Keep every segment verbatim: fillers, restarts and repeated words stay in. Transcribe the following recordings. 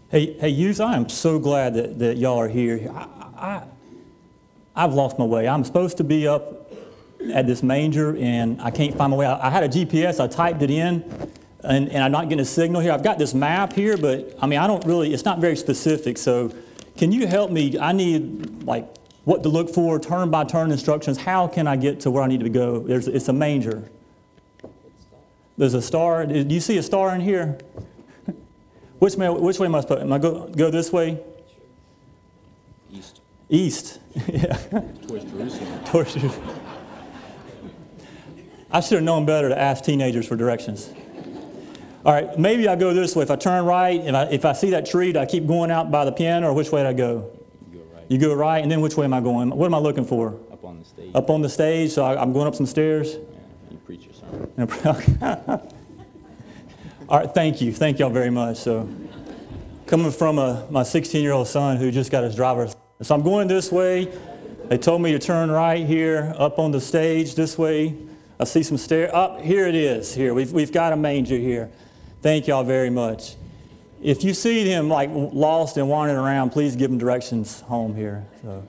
Hey, hey, youth! I am so glad that, that y'all are here. I, I, I've lost my way. I'm supposed to be up at this manger, and I can't find my way. I, I had a G P S. I typed it in, and, and I'm not getting a signal here. I've got this map here, but I mean, I don't really. It's not very specific. So, can you help me? I need like what to look for, turn by turn instructions. How can I get to where I need to go? There's, it's a manger. There's a star. Do you see a star in here? Which way, which way must I put? Am I go, go this way? East. East. Yeah. Towards Jerusalem. Towards Jerusalem. I should have known better to ask teenagers for directions. All right, maybe I go this way. If I turn right, if I, if I see that tree, do I keep going out by the piano, or which way do I go? You go right. You go right, and then which way am I going? What am I looking for? Up on the stage. Up on the stage, so I, I'm going up some stairs? Yeah, you preach your sermon. All right, thank you. Thank y'all very much. So, coming from a, my sixteen-year-old son who just got his driver's license. So I'm going this way. They told me to turn right here, up on the stage this way. I see some stairs. Up, here it is. Here, we've, we've got a manger here. Thank y'all very much. If you see him like lost and wandering around, please give him directions home here. So,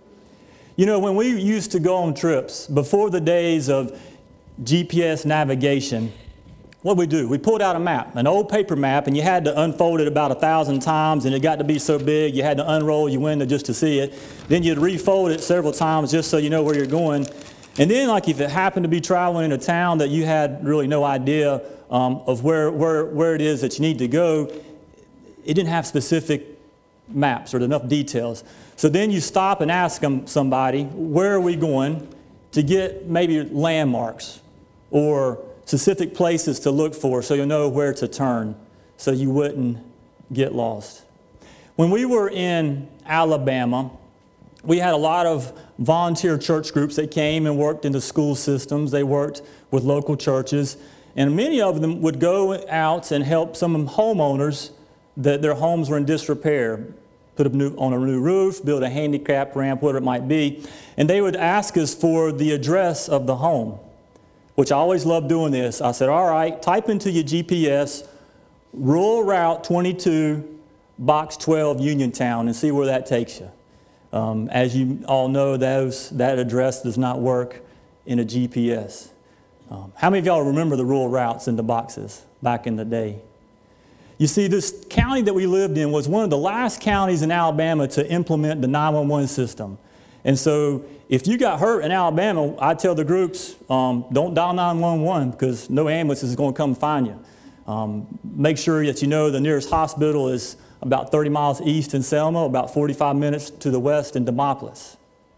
you know, when we used to go on trips, before the days of G P S navigation, what we do? We pulled out a map, an old paper map, and you had to unfold it about a thousand times, and it got to be so big, you had to unroll your window just to see it. Then you'd refold it several times just so you know where you're going. And then, like, if it happened to be traveling in a town that you had really no idea um, of where, where, where it is that you need to go, it didn't have specific maps or enough details. So then you stop and ask them, somebody, where are we going, to get maybe landmarks or specific places to look for so you'll know where to turn so you wouldn't get lost. When we were in Alabama, we had a lot of volunteer church groups that came and worked in the school systems. They worked with local churches, and many of them would go out and help some homeowners that their homes were in disrepair, put a new, on a new roof, build a handicap ramp, whatever it might be, and they would ask us for the address of the home, which I always loved doing this. I said, all right, type into your G P S, Rural Route twenty-two, Box twelve, Uniontown, and see where that takes you. Um, as you all know, those, that address does not work in a G P S. Um, how many of y'all remember the rural routes in the boxes back in the day? You see, this county that we lived in was one of the last counties in Alabama to implement the nine one one system. And so if you got hurt in Alabama, I tell the groups, um, don't dial nine one one because no ambulance is going to come find you. Um, make sure that you know the nearest hospital is about thirty miles east in Selma, about forty-five minutes to the west in Demopolis.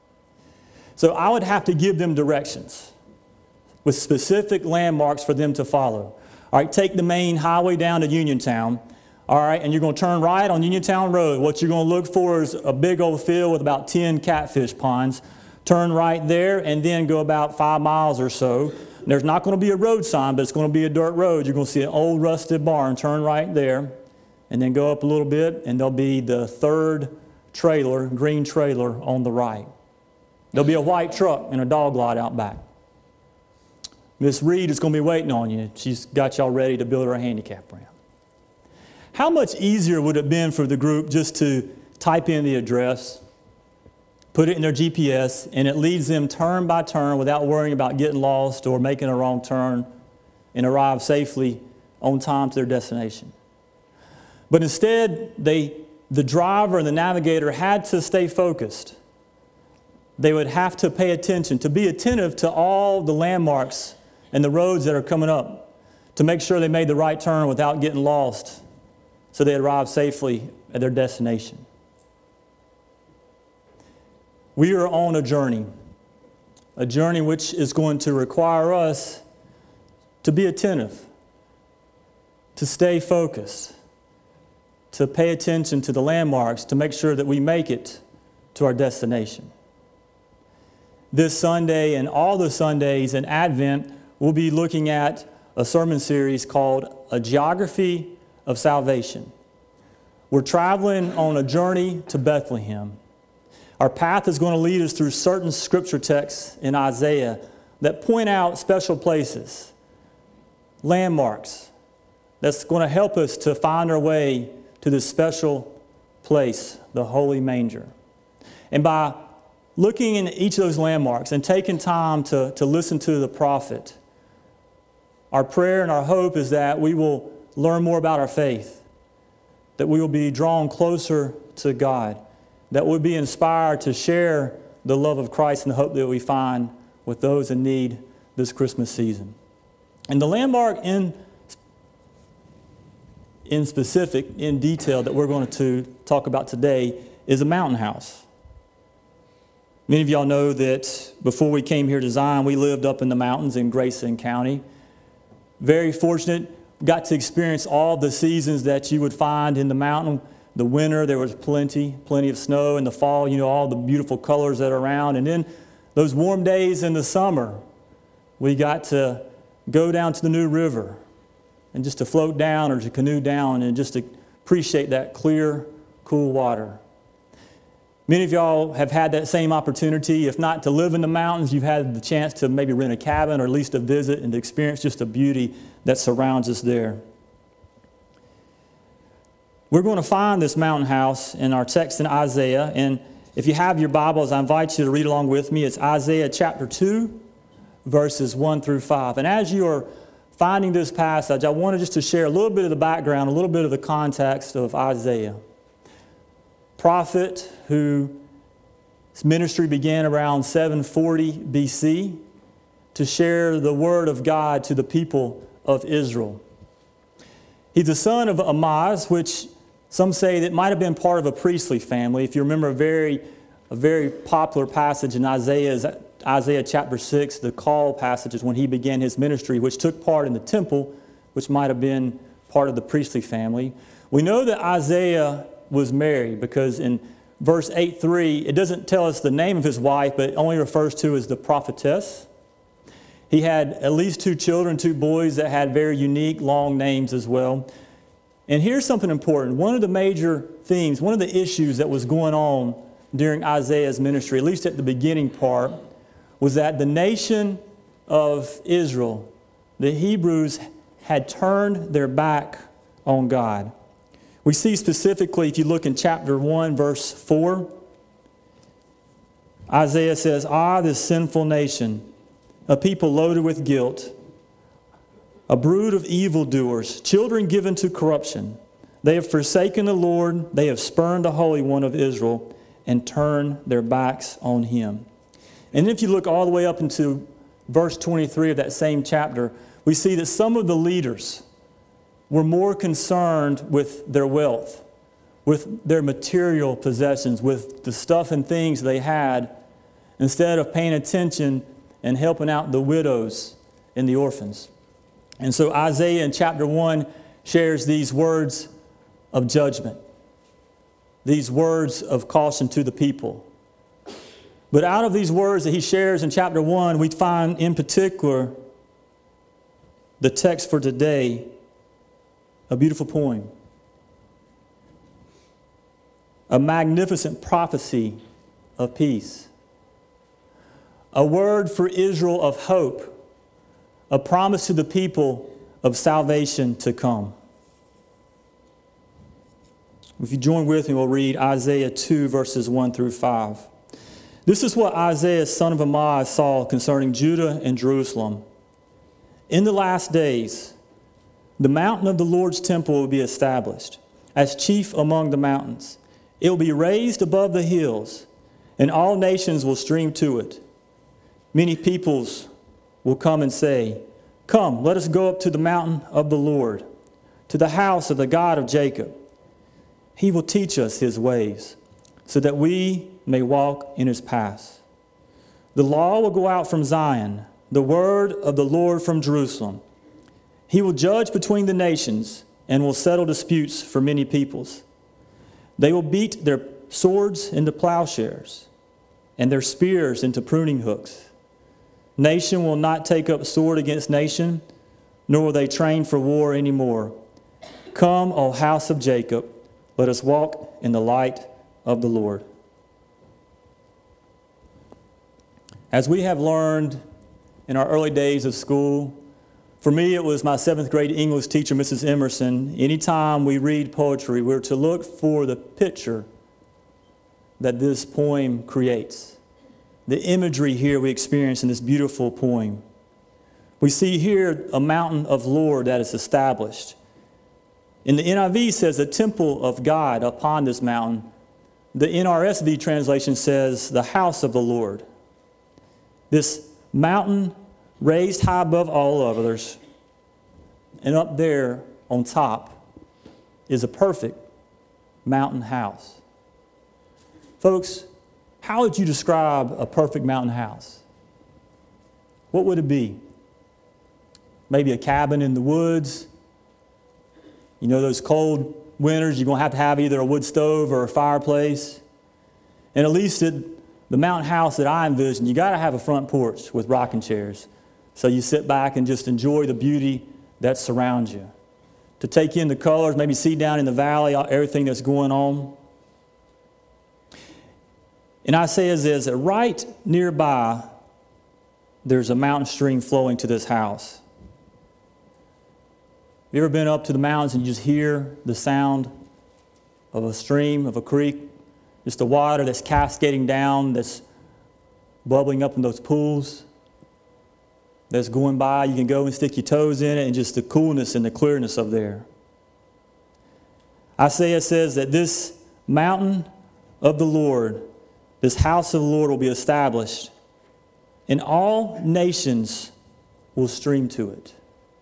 So I would have to give them directions with specific landmarks for them to follow. All right, take the main highway down to Uniontown. All right, and you're going to turn right on Uniontown Road. What you're going to look for is a big old field with about ten catfish ponds. Turn right there and then go about five miles or so. There's not going to be a road sign, but it's going to be a dirt road. You're going to see an old rusted barn. Turn right there and then go up a little bit, and there'll be the third trailer, green trailer on the right. There'll be a white truck and a dog lot out back. Miss Reed is going to be waiting on you. She's got y'all ready to build her a handicap ramp. How much easier would it have been for the group just to type in the address, put it in their G P S, and it leads them turn by turn without worrying about getting lost or making a wrong turn and arrive safely on time to their destination. But instead, they, the driver and the navigator had to stay focused. They would have to pay attention, to be attentive to all the landmarks and the roads that are coming up, to make sure they made the right turn without getting lost, so they arrive safely at their destination. We are on a journey, a journey which is going to require us to be attentive, to stay focused, to pay attention to the landmarks, to make sure that we make it to our destination. This Sunday and all the Sundays in Advent, we'll be looking at a sermon series called A Geography of Salvation. We're traveling on a journey to Bethlehem. Our path is going to lead us through certain scripture texts in Isaiah that point out special places, landmarks, that's going to help us to find our way to this special place, the holy manger. And by looking in each of those landmarks and taking time to, to listen to the prophet, our prayer and our hope is that we will learn more about our faith, that we will be drawn closer to God, that we'll be inspired to share the love of Christ and the hope that we find with those in need this Christmas season. And the landmark in, in specific, in detail, that we're going to talk about today is a mountain house. Many of y'all know that before we came here to Zion, we lived up in the mountains in Grayson County. Very fortunate, got to experience all the seasons that you would find in the mountain. The winter, there was plenty, plenty of snow. In the fall, you know, all the beautiful colors that are around. And then those warm days in the summer, we got to go down to the New River and just to float down or to canoe down and just to appreciate that clear, cool water. Many of y'all have had that same opportunity. If not to live in the mountains, you've had the chance to maybe rent a cabin or at least to visit and to experience just the beauty that surrounds us there. We're going to find this mountain house in our text in Isaiah. And if you have your Bibles, I invite you to read along with me. It's Isaiah chapter two, verses one through five. And as you are finding this passage, I wanted just to share a little bit of the background, a little bit of the context of Isaiah. Prophet whose ministry began around seven forty B C to share the word of God to the people of Israel. He's the son of Amoz, which some say that might have been part of a priestly family. If you remember a very, a very popular passage in Isaiah is Isaiah chapter six, the call passage is when he began his ministry, which took part in the temple, which might have been part of the priestly family. We know that Isaiah was married because in verse eight three, it doesn't tell us the name of his wife, but it only refers to as the prophetess. He had at least two children, two boys that had very unique, long names as well. And here's something important. One of the major themes, one of the issues that was going on during Isaiah's ministry, at least at the beginning part, was that the nation of Israel, the Hebrews, had turned their back on God. We see specifically, if you look in chapter one, verse four, Isaiah says, "Ah, this sinful nation, a people loaded with guilt, a brood of evildoers, children given to corruption. They have forsaken the Lord, they have spurned the Holy One of Israel, and turned their backs on him." And if you look all the way up into verse twenty-three of that same chapter, we see that some of the leaders were more concerned with their wealth, with their material possessions, with the stuff and things they had, instead of paying attention and helping out the widows and the orphans. And so Isaiah in chapter one shares these words of judgment, these words of caution to the people. But out of these words that he shares in chapter one, we find in particular the text for today, a beautiful poem, a magnificent prophecy of peace, a word for Israel of hope, a promise to the people of salvation to come. If you join with me, we'll read Isaiah two, verses one through five. This is what Isaiah, son of Amoz, saw concerning Judah and Jerusalem. In the last days, the mountain of the Lord's temple will be established as chief among the mountains. It will be raised above the hills, and all nations will stream to it. Many peoples will come and say, "Come, let us go up to the mountain of the Lord, to the house of the God of Jacob. He will teach us his ways, so that we may walk in his paths. The law will go out from Zion, the word of the Lord from Jerusalem. He will judge between the nations and will settle disputes for many peoples. They will beat their swords into plowshares and their spears into pruning hooks. Nation will not take up sword against nation, nor will they train for war anymore. Come, O house of Jacob, let us walk in the light of the Lord." As we have learned in our early days of school, For me, it was my seventh grade English teacher, Missus Emerson. Anytime we read poetry, we're to look for the picture that this poem creates. The imagery here we experience in this beautiful poem. We see here a mountain of Lord that is established. And the N I V says the temple of God upon this mountain. The N R S V translation says the house of the Lord. This mountain raised high above all others, and up there on top is a perfect mountain house. Folks, how would you describe a perfect mountain house? What would it be? Maybe a cabin in the woods. You know, those cold winters, you're going to have to have either a wood stove or a fireplace. And at least it, the mountain house that I envision, you got to have a front porch with rocking chairs. So you sit back and just enjoy the beauty that surrounds you. To take in the colors, maybe see down in the valley, everything that's going on. And Isaiah says that right nearby, there's a mountain stream flowing to this house. Have you ever been up to the mountains and you just hear the sound of a stream, of a creek? Just the water that's cascading down, that's bubbling up in those pools, that's going by. You can go and stick your toes in it, and just the coolness and the clearness of there. Isaiah says that this mountain of the Lord, this house of the Lord will be established, and all nations will stream to it.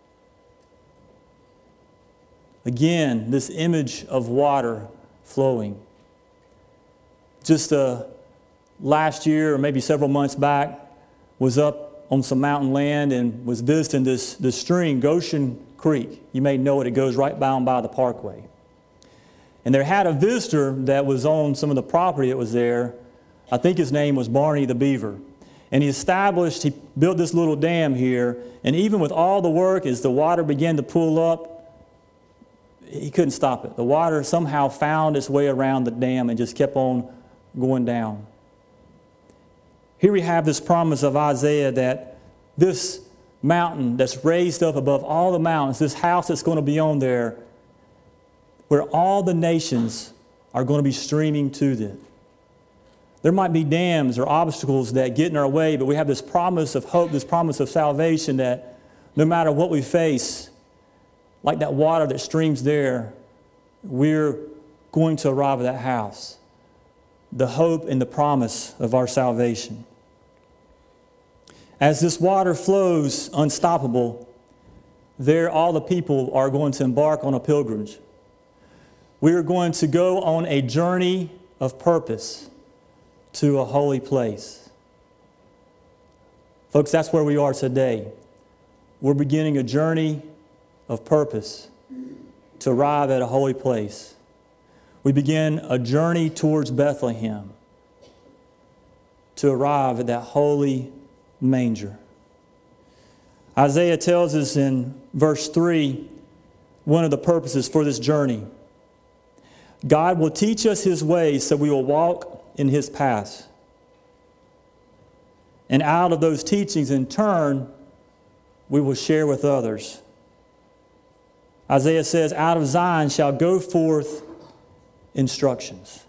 Again, this image of water flowing. Just uh, last year, or maybe several months back, was up on some mountain land and was visiting this, this stream, Goshen Creek. You may know it. It goes right down by the parkway. And there had a visitor that was on some of the property that was there. I think his name was Barney the Beaver. And he established, he built this little dam here. And even with all the work, as the water began to pull up, he couldn't stop it. The water somehow found its way around the dam and just kept on going down. Here we have this promise of Isaiah that this mountain that's raised up above all the mountains, this house that's going to be on there, where all the nations are going to be streaming to it. There might be dams or obstacles that get in our way, but we have this promise of hope, this promise of salvation that no matter what we face, like that water that streams there, we're going to arrive at that house. The hope and the promise of our salvation. As this water flows unstoppable, there all the people are going to embark on a pilgrimage. We are going to go on a journey of purpose to a holy place. Folks, that's where we are today. We're beginning a journey of purpose to arrive at a holy place. We begin a journey towards Bethlehem to arrive at that holy manger. Isaiah tells us in verse three one of the purposes for this journey. God will teach us His ways so we will walk in His paths. And out of those teachings, in turn, we will share with others. Isaiah says, out of Zion shall go forth instructions.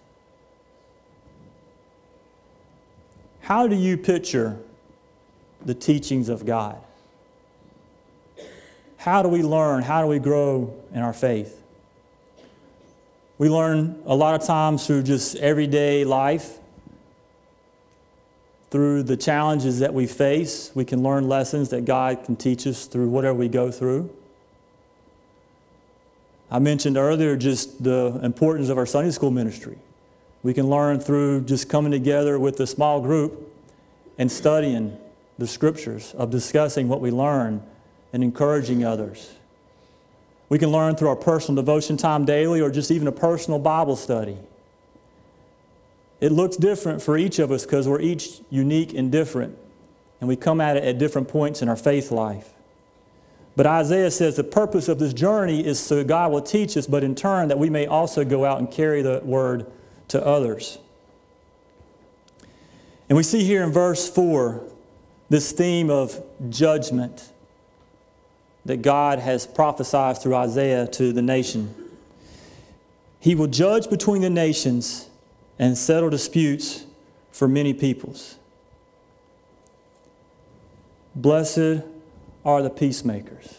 How do you picture the teachings of God? How do we learn? How do we grow in our faith? We learn a lot of times through just everyday life, through the challenges that we face. We can learn lessons that God can teach us through whatever we go through. I mentioned earlier just the importance of our Sunday school ministry. We can learn through just coming together with a small group and studying the Scriptures, of discussing what we learn and encouraging others. We can learn through our personal devotion time daily or just even a personal Bible study. It looks different for each of us because we're each unique and different, and we come at it at different points in our faith life. But Isaiah says the purpose of this journey is so God will teach us, but in turn that we may also go out and carry the word to others. And we see here in verse four this theme of judgment. that God has prophesied through Isaiah to the nation. He will judge between the nations and settle disputes for many peoples. Blessed are the peacemakers.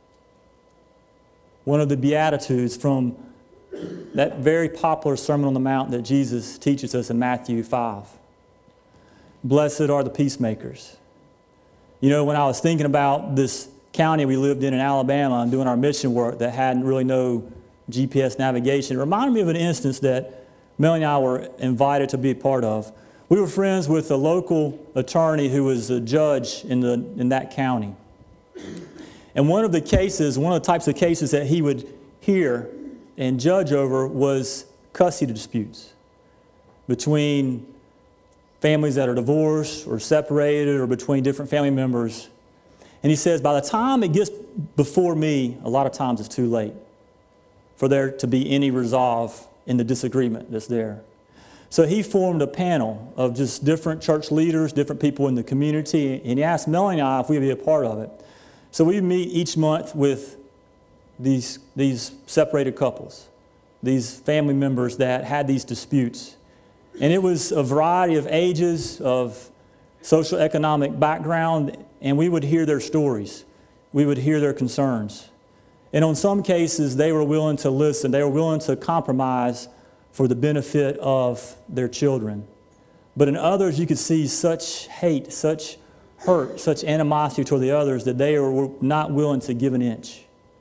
One of the Beatitudes from that very popular Sermon on the Mount that Jesus teaches us in Matthew five. Blessed are the peacemakers. You know, when I was thinking about this county we lived in in Alabama and doing our mission work that had really no G P S navigation, it reminded me of an instance that Melanie and I were invited to be a part of. We were friends with a local attorney who was a judge in, the, in that county. And one of the cases, one of the types of cases that he would hear and judge over was custody disputes between families that are divorced or separated or between different family members. And he says, by the time it gets before me, a lot of times it's too late for there to be any resolve in the disagreement that's there. So he formed a panel of just different church leaders, different people in the community, and he asked Melanie and I if we would be a part of it. So we meet each month with these, these separated couples, these family members that had these disputes. And it was a variety of ages, of social economic background, and we would hear their stories. We would hear their concerns. And on some cases, they were willing to listen. They were willing to compromise for the benefit of their children. But in others, you could see such hate, such hurt, such animosity toward the others that they were not willing to give an inch.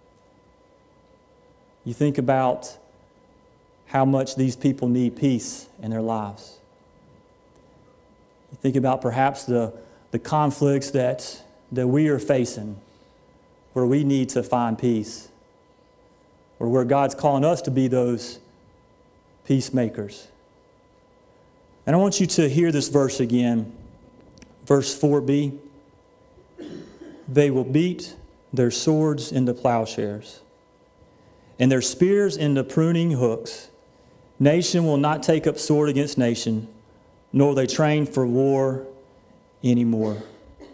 You think about how much these people need peace in their lives. You think about perhaps the, the conflicts that, that we are facing, where we need to find peace, or where God's calling us to be those peacemakers. And I want you to hear this verse again, verse four b. They will beat their swords into plowshares and their spears into pruning hooks. Nation will not take up sword against nation, nor will they train for war anymore.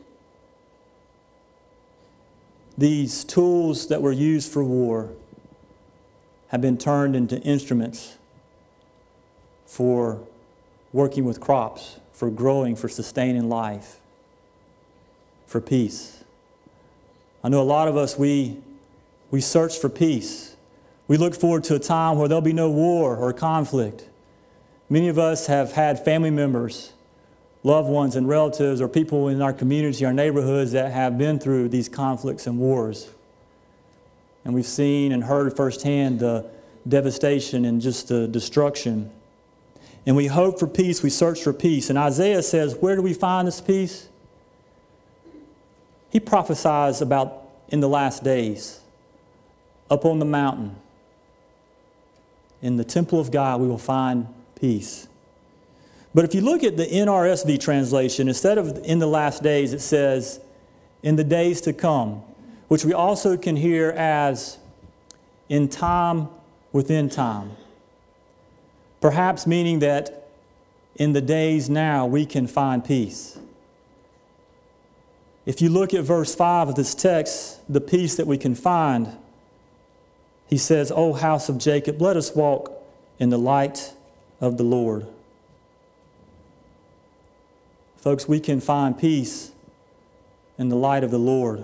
These tools that were used for war have been turned into instruments for working with crops, for growing, for sustaining life, for peace. I know a lot of us, we, we search for peace. We look forward to a time where there'll be no war or conflict. Many of us have had family members, loved ones and relatives, or people in our community, our neighborhoods that have been through these conflicts and wars. And we've seen and heard firsthand the devastation and just the destruction. And we hope for peace, we search for peace. And Isaiah says, where do we find this peace? He prophesies about in the last days, up on the mountain, in the temple of God, we will find peace. But if you look at the N R S V translation, instead of in the last days, it says, in the days to come, which we also can hear as in time within time. Perhaps meaning that in the days now we can find peace. If you look at verse five of this text, the peace that we can find, he says, O house of Jacob, let us walk in the light of the Lord. Folks, we can find peace in the light of the Lord.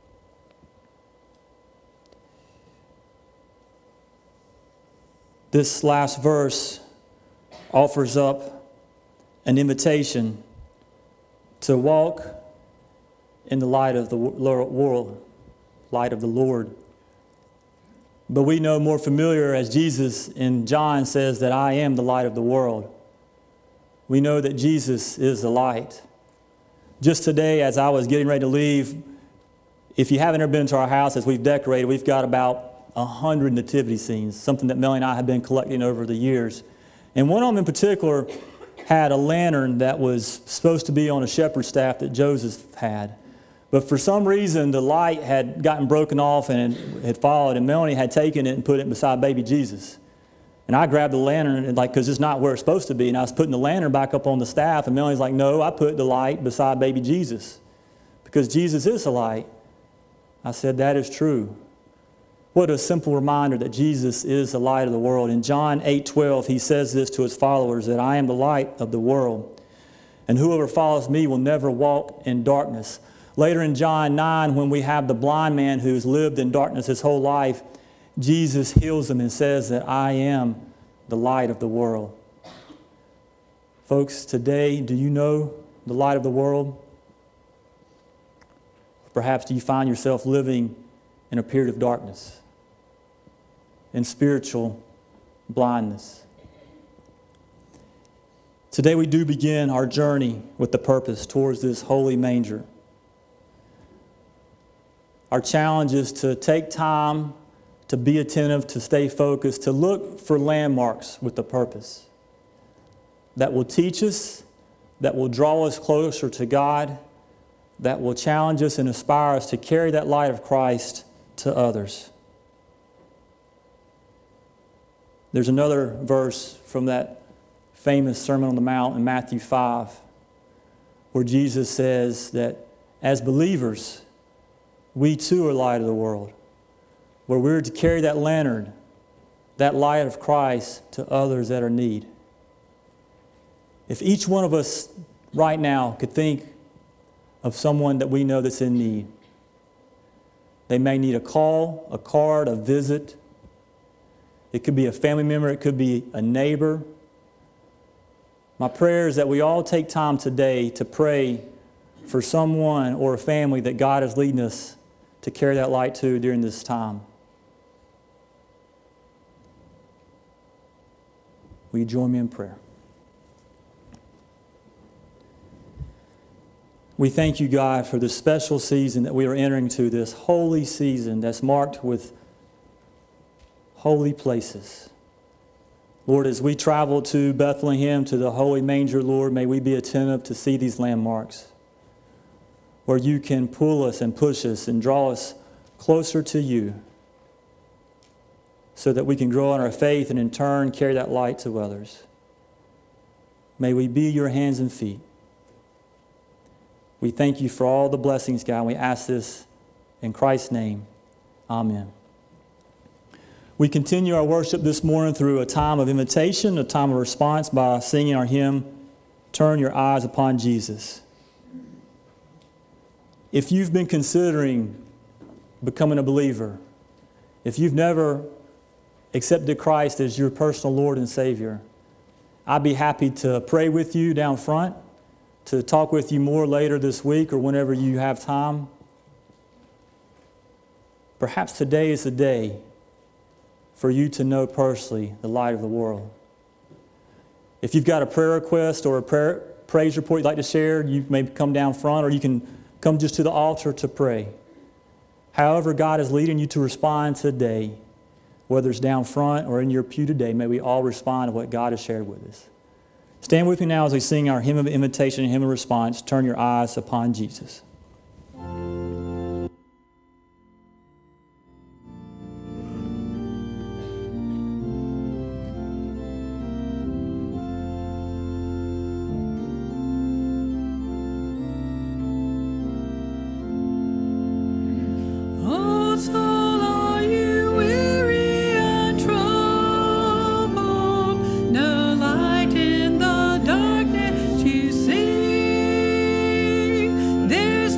This last verse offers up an invitation to walk in the light of the world, light of the Lord. But we know more familiar as Jesus in John says that I am the light of the world. We know that Jesus is the light. Just today, as I was getting ready to leave, if you haven't ever been to our house as we've decorated, we've got about a hundred nativity scenes, something that Melanie and I have been collecting over the years. And one of them in particular had a lantern that was supposed to be on a shepherd's staff that Joseph had. But for some reason, the light had gotten broken off and it had followed, and Melanie had taken it and put it beside baby Jesus. And I grabbed the lantern, and like, because it's not where it's supposed to be, and I was putting the lantern back up on the staff, and Melanie's like, no, I put the light beside baby Jesus, because Jesus is the light. I said, that is true. What a simple reminder that Jesus is the light of the world. In John eight twelve, he says this to his followers, that I am the light of the world, and whoever follows me will never walk in darkness. Later in John nine, when we have the blind man who's lived in darkness his whole life, Jesus heals him and says that I am the light of the world. Folks, today, do you know the light of the world? Perhaps do you find yourself living in a period of darkness, in spiritual blindness? Today we do begin our journey with the purpose towards this holy manger. Our challenge is to take time to be attentive, to stay focused, to look for landmarks with the purpose that will teach us, that will draw us closer to God, that will challenge us and inspire us to carry that light of Christ to others. There's another verse from that famous Sermon on the Mount in Matthew five where Jesus says that as believers, we too are light of the world, where we're to carry that lantern, that light of Christ to others that are in need. If each one of us right now could think of someone that we know that's in need, they may need a call, a card, a visit. It could be a family member, it could be a neighbor. My prayer is that we all take time today to pray for someone or a family that God is leading us to carry that light to during this time. Will you join me in prayer? We thank you, God, for this special season that we are entering to, this holy season that's marked with holy places. Lord, as we travel to Bethlehem, to the holy manger, Lord, may we be attentive to see these landmarks where you can pull us and push us and draw us closer to you so that we can grow in our faith and in turn carry that light to others. May we be your hands and feet. We thank you for all the blessings, God, and we ask this in Christ's name. Amen. We continue our worship this morning through a time of invitation, a time of response by singing our hymn, Turn Your Eyes Upon Jesus. If you've been considering becoming a believer, if you've never accepted Christ as your personal Lord and Savior, I'd be happy to pray with you down front, to talk with you more later this week or whenever you have time. Perhaps today is the day for you to know personally the light of the world. If you've got a prayer request or a prayer, praise report you'd like to share, you may come down front or you can come just to the altar to pray. However God is leading you to respond today, whether it's down front or in your pew today, may we all respond to what God has shared with us. Stand with me now as we sing our hymn of invitation and hymn of response, Turn Your Eyes Upon Jesus. There's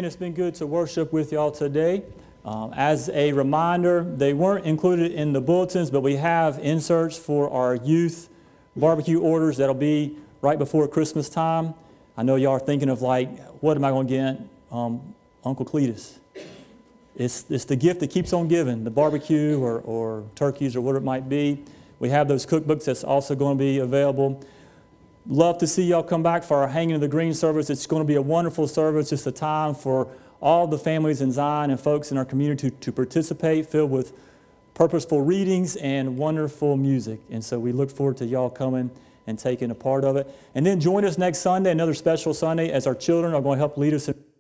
again, it's been good to worship with y'all today. Um, as a reminder, they weren't included in the bulletins, but we have inserts for our youth barbecue orders that'll be right before Christmas time. I know y'all are thinking of like, what am I going to get um, Uncle Cletus? It's, it's the gift that keeps on giving, the barbecue or, or turkeys or whatever it might be. We have those cookbooks that's also going to be available. Love to see y'all come back for our Hanging of the Green service. It's going to be a wonderful service, just a time for all the families in Zion and folks in our community to, to participate, filled with purposeful readings and wonderful music. And so we look forward to y'all coming and taking a part of it. And then join us next Sunday, another special Sunday, as our children are going to help lead us in